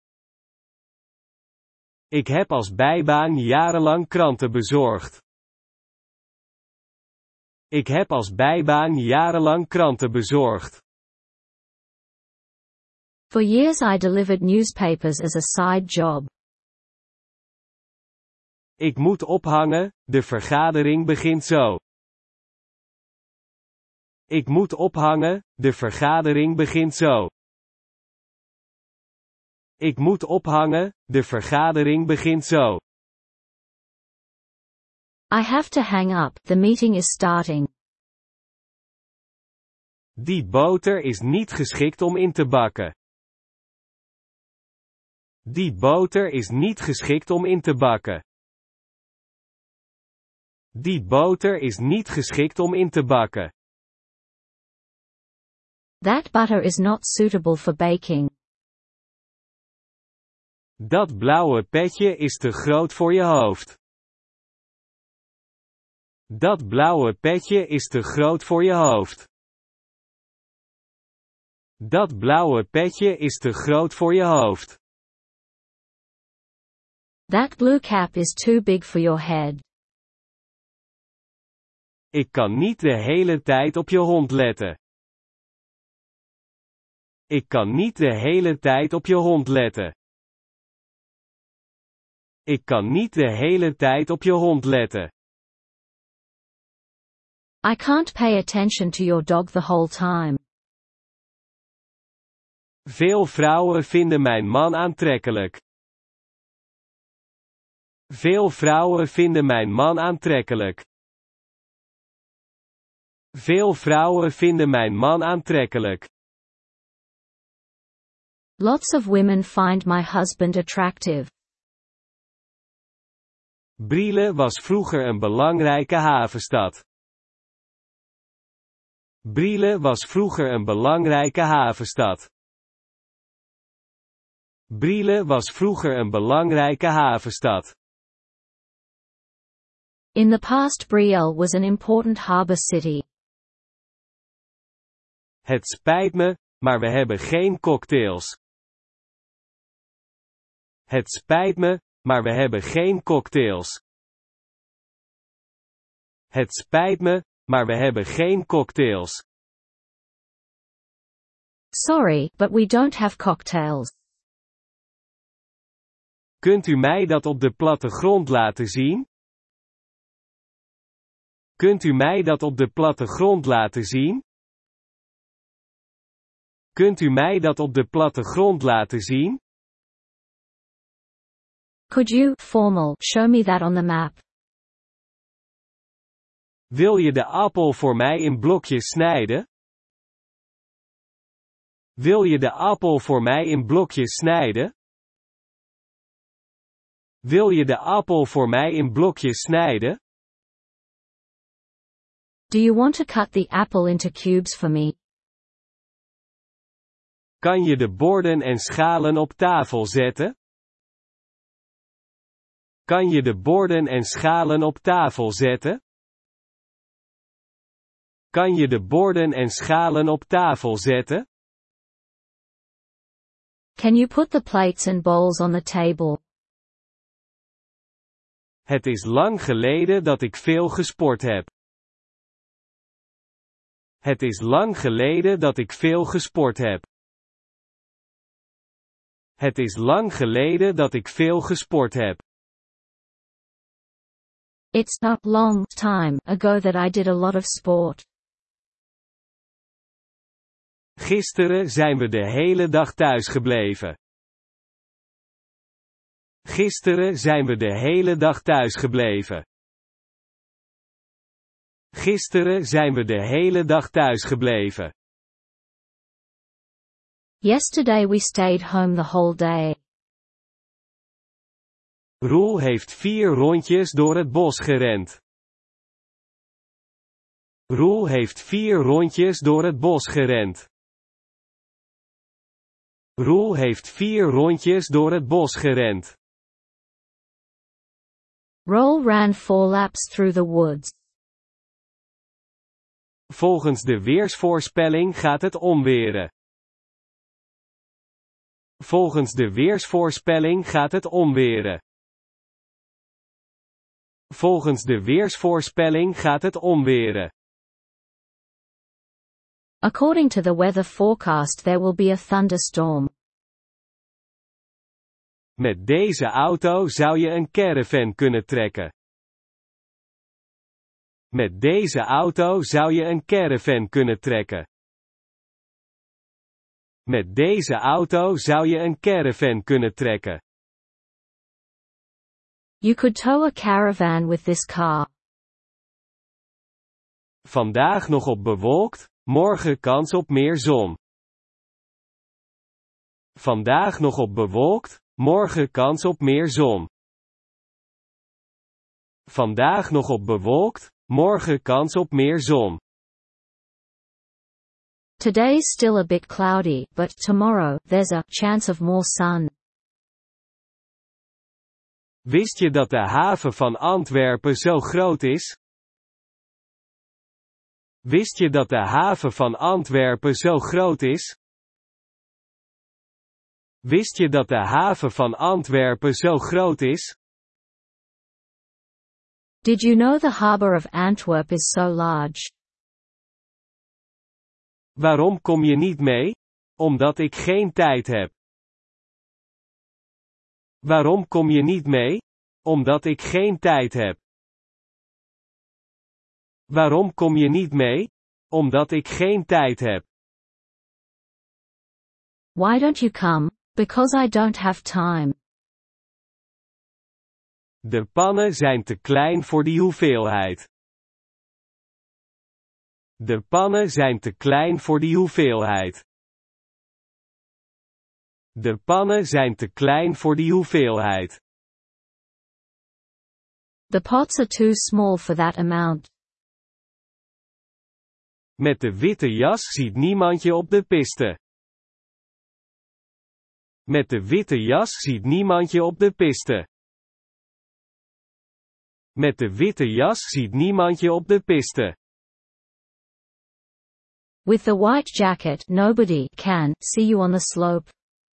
[SPEAKER 1] Ik heb als bijbaan jarenlang kranten bezorgd. Ik heb als bijbaan jarenlang kranten bezorgd.
[SPEAKER 2] For years I delivered newspapers as a side job.
[SPEAKER 1] Ik moet ophangen, de vergadering begint zo. Ik moet ophangen, de vergadering begint zo. Ik moet ophangen, de vergadering begint zo.
[SPEAKER 2] I have to hang up, the meeting is starting.
[SPEAKER 1] Die boter is niet geschikt om in te bakken. Die boter is niet geschikt om in te bakken. Die boter is niet geschikt om in te bakken.
[SPEAKER 2] That butter is not suitable for baking.
[SPEAKER 1] Dat blauwe petje is te groot voor je hoofd. Dat blauwe petje is te groot voor je hoofd. Dat blauwe petje is te groot voor je hoofd.
[SPEAKER 2] That blue cap is too big for your head.
[SPEAKER 1] Ik kan niet de hele tijd op je hond letten. Ik kan niet de hele tijd op je hond letten. Ik kan niet de hele tijd op je hond letten.
[SPEAKER 2] I can't pay attention to your dog the whole time.
[SPEAKER 1] Veel vrouwen vinden mijn man aantrekkelijk. Veel vrouwen vinden mijn man aantrekkelijk. Veel vrouwen vinden mijn man aantrekkelijk.
[SPEAKER 2] Lots of women find my husband attractive.
[SPEAKER 1] Brielle was vroeger een belangrijke havenstad. Brielle was vroeger een belangrijke havenstad. Brielle was vroeger een belangrijke havenstad.
[SPEAKER 2] In the past, Brielle was an important harbor city.
[SPEAKER 1] Het spijt me, maar we hebben geen cocktails. Het spijt me, maar we hebben geen cocktails. Het spijt me, maar we hebben geen cocktails.
[SPEAKER 2] Sorry, but we don't have cocktails.
[SPEAKER 1] Kunt u mij dat op de plattegrond laten zien? Kunt u mij dat op de plattegrond laten zien? Kunt u mij dat op de plattegrond laten zien?
[SPEAKER 2] Could you, formal, show me that on the map?
[SPEAKER 1] Wil je de appel voor mij in blokjes snijden? Wil je de appel voor mij in blokjes snijden? Wil je de appel voor mij in blokjes snijden?
[SPEAKER 2] Do you want to cut the apple into cubes for me?
[SPEAKER 1] Kan je de borden en schalen op tafel zetten? Kan je de borden en schalen op tafel zetten? Kan je de borden en schalen op tafel zetten?
[SPEAKER 2] Can you put the plates and bowls on the table?
[SPEAKER 1] Het is lang geleden dat ik veel gesport heb. Het is lang geleden dat ik veel gesport heb. Het is lang geleden dat ik veel gesport heb.
[SPEAKER 2] It's a long time ago that I did a lot of sport.
[SPEAKER 1] Gisteren zijn we de hele dag thuis gebleven. Gisteren zijn we de hele dag thuis gebleven. Gisteren zijn we de hele dag thuis gebleven.
[SPEAKER 2] Yesterday we stayed home the whole day.
[SPEAKER 1] Roel heeft vier rondjes door het bos gerend. Roel heeft vier rondjes door het bos gerend. Roel heeft vier rondjes door het bos gerend.
[SPEAKER 2] Roll ran four laps through the woods.
[SPEAKER 1] Volgens de weersvoorspelling gaat het onweren. Volgens de weersvoorspelling gaat het onweren. Volgens de weersvoorspelling gaat het onweren.
[SPEAKER 2] According to the weather forecast, there will be a thunderstorm.
[SPEAKER 1] Met deze auto zou je een caravan kunnen trekken. Met deze auto zou je een caravan kunnen trekken. Met deze auto zou je een caravan kunnen trekken.
[SPEAKER 2] You could tow a caravan with this car.
[SPEAKER 1] Vandaag nog op bewolkt, morgen kans op meer zon. Vandaag nog op bewolkt, morgen kans op meer zon. Vandaag nog op bewolkt, morgen kans op meer zon.
[SPEAKER 2] Today's still a bit cloudy, but tomorrow, there's a chance of more sun.
[SPEAKER 1] Wist je dat de haven van Antwerpen zo groot is? Wist je dat de haven van Antwerpen zo groot is? Wist je dat de haven van Antwerpen zo groot is?
[SPEAKER 2] Did you know the harbor of Antwerp is so large?
[SPEAKER 1] Waarom kom je niet mee? Omdat ik geen tijd heb. Waarom kom je niet mee? Omdat ik geen tijd heb. Waarom kom je niet mee? Omdat ik geen tijd heb.
[SPEAKER 2] Why don't you come? Because I don't have time.
[SPEAKER 1] De pannen zijn te klein voor die hoeveelheid. De pannen zijn te klein voor die hoeveelheid. De pannen zijn te klein voor die hoeveelheid.
[SPEAKER 2] The pots are too small for that amount.
[SPEAKER 1] Met de witte jas ziet niemand je op de piste. Met de witte jas ziet niemand je op de piste. Met de witte jas ziet niemand je op de piste.
[SPEAKER 2] With the white jacket, nobody can see you on the slope.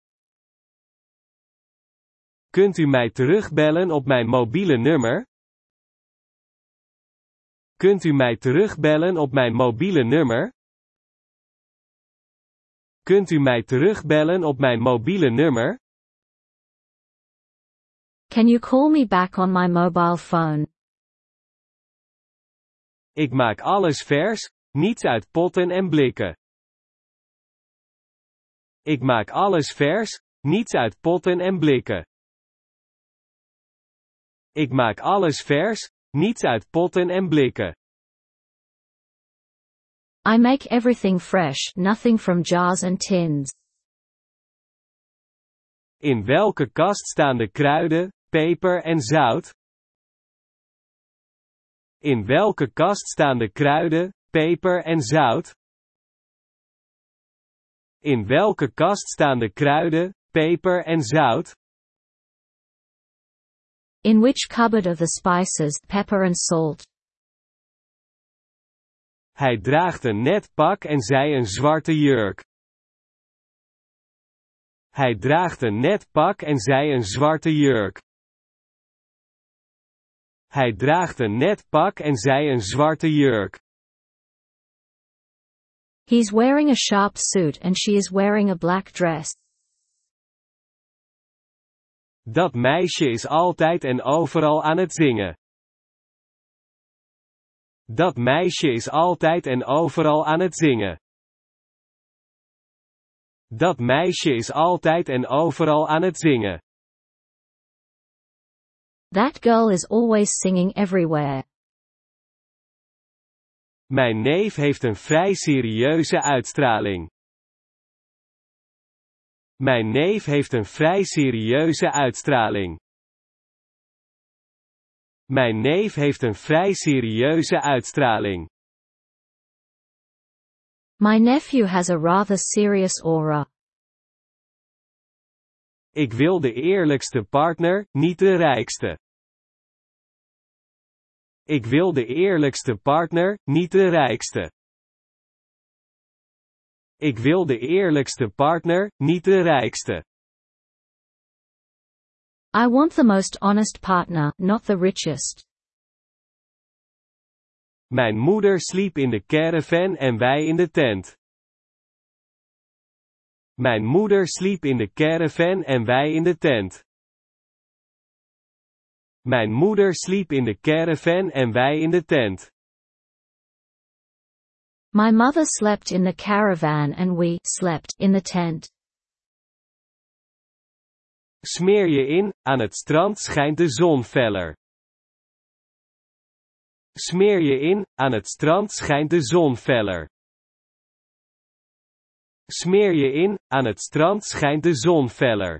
[SPEAKER 1] Kunt u mij terugbellen op mijn mobiele nummer? Kunt u mij terugbellen op mijn mobiele nummer? Kunt u mij terugbellen op mijn mobiele nummer?
[SPEAKER 2] Can you call me back on my mobile phone?
[SPEAKER 1] Ik maak alles vers, niets uit potten en blikken. Ik maak alles vers, niets uit potten en blikken. Ik maak alles vers, niets uit potten en blikken.
[SPEAKER 2] I make everything fresh, nothing from jars and tins.
[SPEAKER 1] In welke kast staan de kruiden, peper en zout? In welke kast staan de kruiden, peper en zout? In welke kast staan de kruiden, peper en zout?
[SPEAKER 2] In which cupboard are the spices, pepper and salt?
[SPEAKER 1] Hij draagt een net pak en zij een zwarte jurk. Hij draagt een net pak en zij een zwarte jurk. Hij draagt een net pak en zij een zwarte jurk.
[SPEAKER 2] He's wearing a sharp suit and she is wearing a black dress.
[SPEAKER 1] Dat meisje is altijd en overal aan het zingen. Dat meisje is altijd en overal aan het zingen. Dat meisje is altijd en overal aan het zingen.
[SPEAKER 2] That girl is always singing everywhere.
[SPEAKER 1] Mijn neef heeft een vrij serieuze uitstraling. Mijn neef heeft een vrij serieuze uitstraling. Mijn neef heeft een vrij serieuze uitstraling.
[SPEAKER 2] My nephew has a rather serious aura.
[SPEAKER 1] Ik wil de eerlijkste partner, niet de rijkste. Ik wil de eerlijkste partner, niet de rijkste. Ik wil de eerlijkste partner, niet de rijkste.
[SPEAKER 2] I want the most honest partner, not the richest.
[SPEAKER 1] Mijn moeder sliep in de caravan en wij in de tent. Mijn moeder sliep in de caravan en wij in de tent. Mijn moeder sliep in de caravan en wij in de tent.
[SPEAKER 2] My mother slept in the caravan and we slept in the tent.
[SPEAKER 1] Smeer je in, aan het strand schijnt de zon feller. Smeer je in, aan het strand schijnt de zon feller. Smeer je in, aan het strand schijnt de zon feller.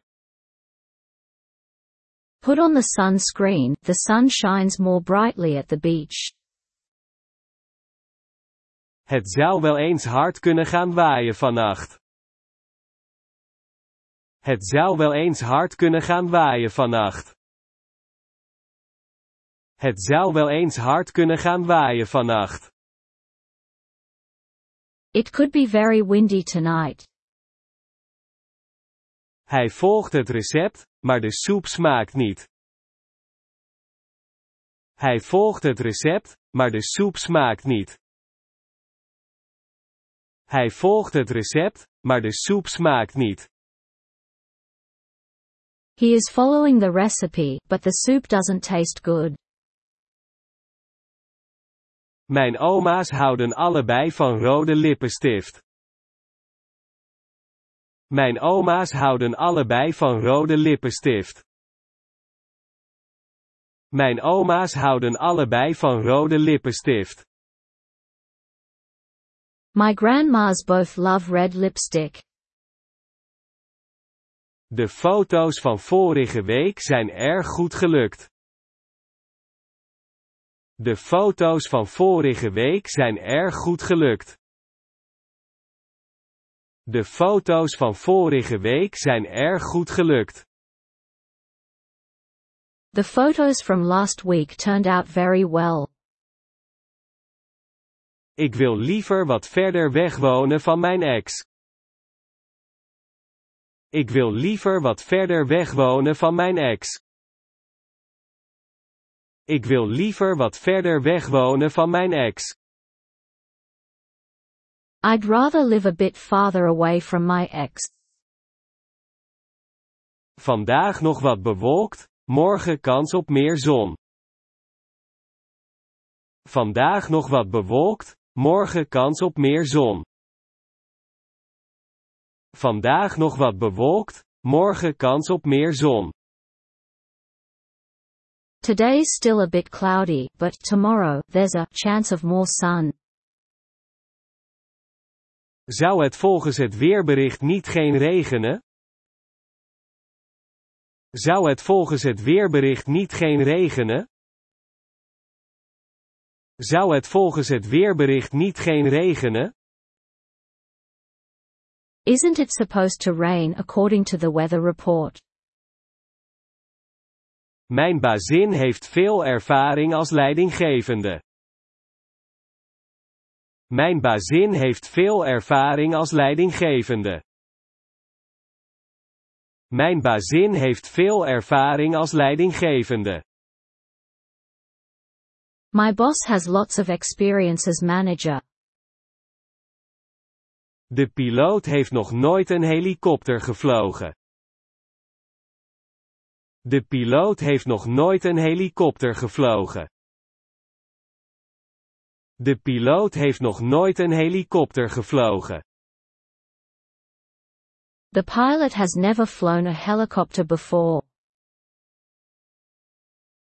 [SPEAKER 2] Put on the sunscreen, the sun shines more brightly at the beach.
[SPEAKER 1] Het zou wel eens hard kunnen gaan waaien vannacht. Het zou wel eens hard kunnen gaan waaien vannacht. Het zou wel eens hard kunnen gaan waaien vannacht.
[SPEAKER 2] It could be very windy tonight.
[SPEAKER 1] Hij volgt het recept, maar de soep smaakt niet. Hij volgt het recept, maar de soep smaakt niet. Hij volgt het recept, maar de soep smaakt niet.
[SPEAKER 2] He is following the recipe, but the soup doesn't taste good.
[SPEAKER 1] Mijn oma's houden allebei van rode lippenstift. Mijn oma's houden allebei van rode lippenstift. Mijn oma's houden allebei van rode lippenstift.
[SPEAKER 2] My grandmas both love red lipstick.
[SPEAKER 1] De foto's van vorige week zijn erg goed gelukt. De foto's van vorige week zijn erg goed gelukt. De foto's van vorige week zijn erg goed gelukt.
[SPEAKER 2] The photos from last week turned out very well.
[SPEAKER 1] Ik wil liever wat verder weg wonen van mijn ex. Ik wil liever wat verder weg wonen van mijn ex. Ik wil liever wat verder weg wonen van mijn ex.
[SPEAKER 2] I'd rather live a bit farther away from my ex.
[SPEAKER 1] Vandaag nog wat bewolkt, morgen kans op meer zon. Vandaag nog wat bewolkt, morgen kans op meer zon. Vandaag nog wat bewolkt, morgen kans op meer zon.
[SPEAKER 2] Today's still a bit cloudy, but tomorrow, there's a chance of more sun.
[SPEAKER 1] Zou het volgens het weerbericht niet geen regenen? Zou het volgens het weerbericht niet geen regenen? Zou het volgens het weerbericht niet geen regenen?
[SPEAKER 2] Isn't it supposed to rain according to the weather report?
[SPEAKER 1] Mijn bazin heeft veel ervaring als leidinggevende. Mijn bazin heeft veel ervaring als leidinggevende. Mijn bazin heeft veel ervaring als leidinggevende.
[SPEAKER 2] My boss has lots of experience as manager.
[SPEAKER 1] De piloot heeft nog nooit een helikopter gevlogen. De piloot heeft nog nooit een helikopter gevlogen. De piloot heeft nog nooit een helikopter gevlogen.
[SPEAKER 2] The pilot has never flown a helicopter before.